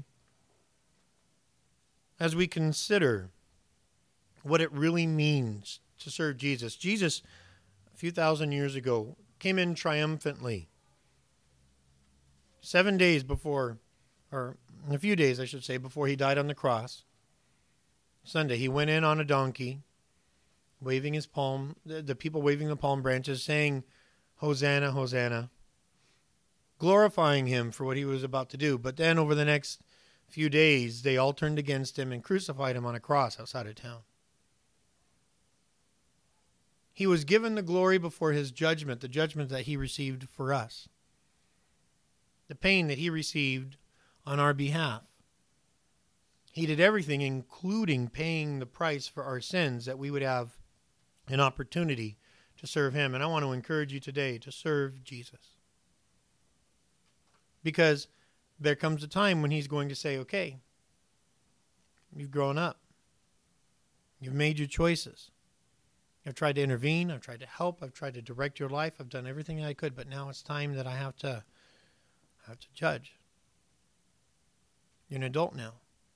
as we consider what it really means to serve Jesus, Jesus, a few thousand years ago, came in triumphantly. Seven days before, or a few days, I should say, before he died on the cross, Sunday, he went in on a donkey, waving his palm, the, the people waving the palm branches, saying, Hosanna, Hosanna, glorifying him for what he was about to do. But then over the next few days, they all turned against him and crucified him on a cross outside of town. He was given the glory before his judgment, the judgment that he received for us. The pain that he received on our behalf. He did everything, including paying the price for our sins, that we would have an opportunity to serve him. And I want to encourage you today to serve Jesus. Because there comes a time when he's going to say, okay, you've grown up. You've made your choices. I've tried to intervene. I've tried to help. I've tried to direct your life. I've done everything I could. But now it's time that I have to, I have to judge. You're an adult now.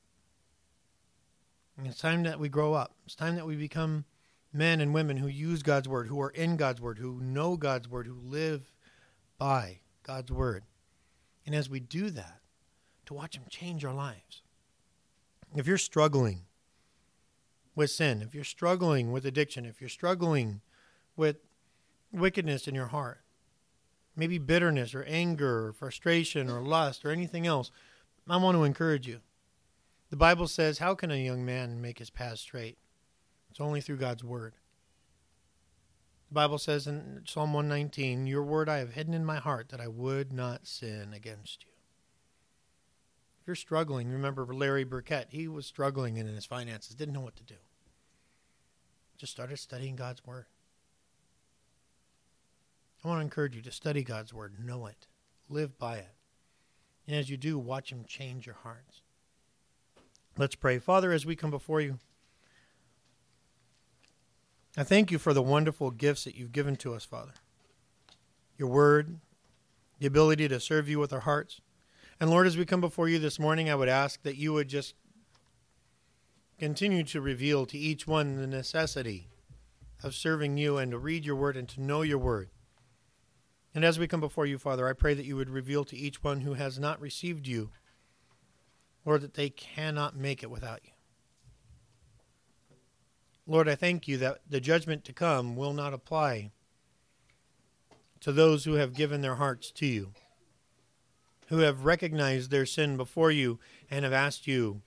And it's time that we grow up. It's time that we become men and women who use God's word, who are in God's word, who know God's word, who live by God's word. And as we do that, to watch him change our lives. If you're struggling with sin, if you're struggling with addiction, if you're struggling with wickedness in your heart, maybe bitterness or anger or frustration or lust or anything else, I want to encourage you. The Bible says, how can a young man make his path straight? It's only through God's word. The Bible says in Psalm one nineteen, your word I have hidden in my heart that I would not sin against you. If you're struggling, remember Larry Burkett, he was struggling in his finances, didn't know what to do. Just started studying God's word. I want to encourage you to study God's word, know it, live by it. And as you do, watch him change your hearts. Let's pray. Father, as we come before you, I thank you for the wonderful gifts that you've given to us, Father. Your word, the ability to serve you with our hearts. And Lord, as we come before you this morning, I would ask that you would just continue to reveal to each one the necessity of serving you and to read your word and to know your word. And as we come before you, Father, I pray that you would reveal to each one who has not received you, Lord, that they cannot make it without you. Lord, I thank you that the judgment to come will not apply to those who have given their hearts to you, who have recognized their sin before you and have asked you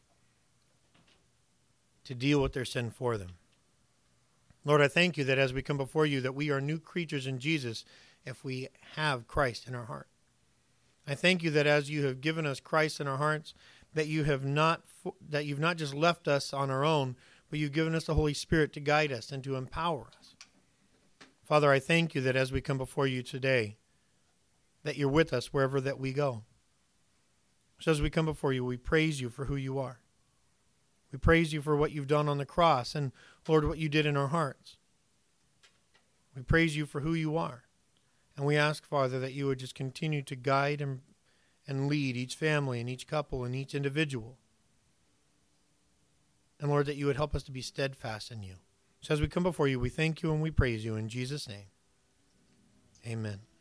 to deal with their sin for them. Lord, I thank you that as we come before you, that we are new creatures in Jesus if we have Christ in our heart. I thank you that as you have given us Christ in our hearts, that you have not that you've not just left us on our own, but you've given us the Holy Spirit to guide us and to empower us. Father, I thank you that as we come before you today, that you're with us wherever that we go. So as we come before you, we praise you for who you are. We praise you for what you've done on the cross and, Lord, what you did in our hearts. We praise you for who you are. And we ask, Father, that you would just continue to guide and, and lead each family and each couple and each individual. And, Lord, that you would help us to be steadfast in you. So as we come before you, we thank you and we praise you in Jesus' name. Amen.